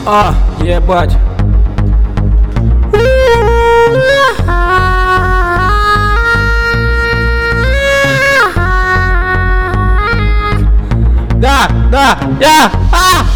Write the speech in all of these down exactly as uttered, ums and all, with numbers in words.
А, ебать. Да, да, я, а!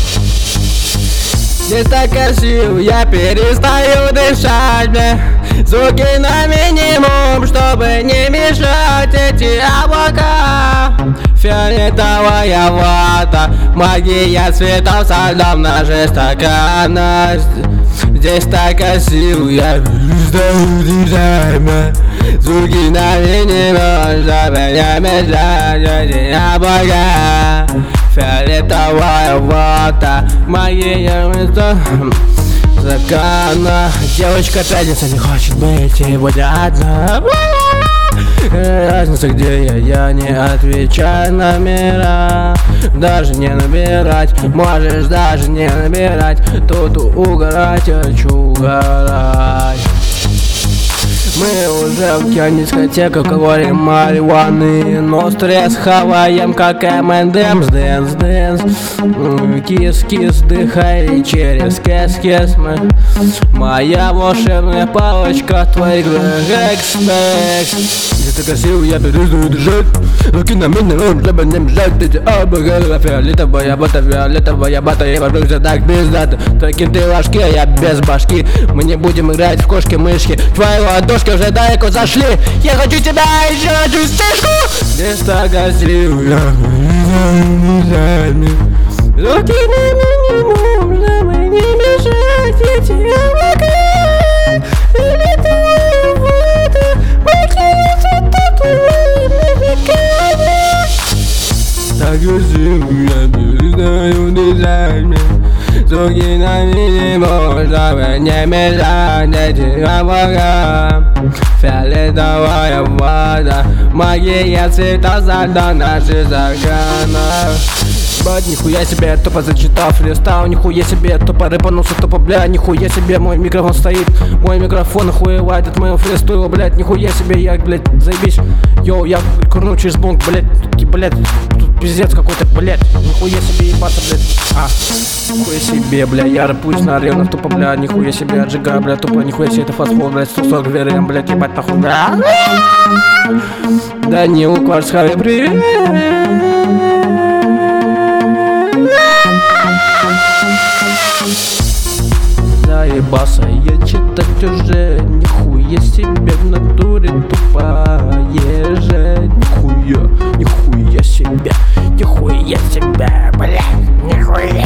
Здесь так красиво, я перестаю дышать, бля. Звуки на минимум, чтобы не мешать эти облака. Фиолетовая вата, магия цветов со льдом, наши стаканы. Здесь так красиво, я перестаю дышать, бля. Звуки на минимум, чтобы не мешать эти облака. Фиолетовая вата, магия цветов. Закана. Девочка пятница не хочет быть сегодня одна. Разница где я, я не отвечаю на номера. Даже не набирать, можешь даже не набирать. Тут угорать, хочу угорать. Мы уже в океане дискотека, говорим марихуаны. Но стресс хаваем, как эм энд эмс, дэнс, дэнс. Кис-кис, дыхай через кис-кис. Моя волшебная палочка, твой экспекс. Где ты красивый, я перестаю дышать. Руки на минимум, чтобы не мешать эти облака. Фиолетовая бата, фиолетовая бата. Я вожусь так пиздато. Твои ты ложки, а я без башки. Мы не будем играть в кошки-мышки. Твои ладошки уже далеко зашли. Я хочу тебя, еще хочу стежку. Здесь так красиво, я руки на минимум, чтобы не мешать эти облака. Фиолетовая вода, магия цветов твоими веками. Так красиво, я перестаю дышать. Звуки на минимум, чтобы не мешать эти облака. Фиолетовая вода, магия цветов за льдом, наши стаканы. Бать, нихуя себе, тупо зачитав фристайл, нихуя себе, тупо рэпанулся, тупо, бля, нихуя себе, мой микрофон стоит, мой микрофон охуевает от моего фристайла, блядь, нихуя себе, я, блядь, заебись, йоу, я курну через бунк, блядь, блядь, тут пиздец какой-то, блядь, нихуя себе ебаться, блядь, а, нихуя себе, бля, я рэпуюсь на аренах, тупо, бля, нихуя себе, отжигаю, бля, тупо, нихуя себе, это фастфуд, блядь, сто сорок верим, блядь, ебать нахуй, бля. Данил Кварцхаве, привет. Заебался я читать уже, нихуя себе в натуре тупая же. Нихуя, нихуя себе, нихуя себе, бля, нихуя.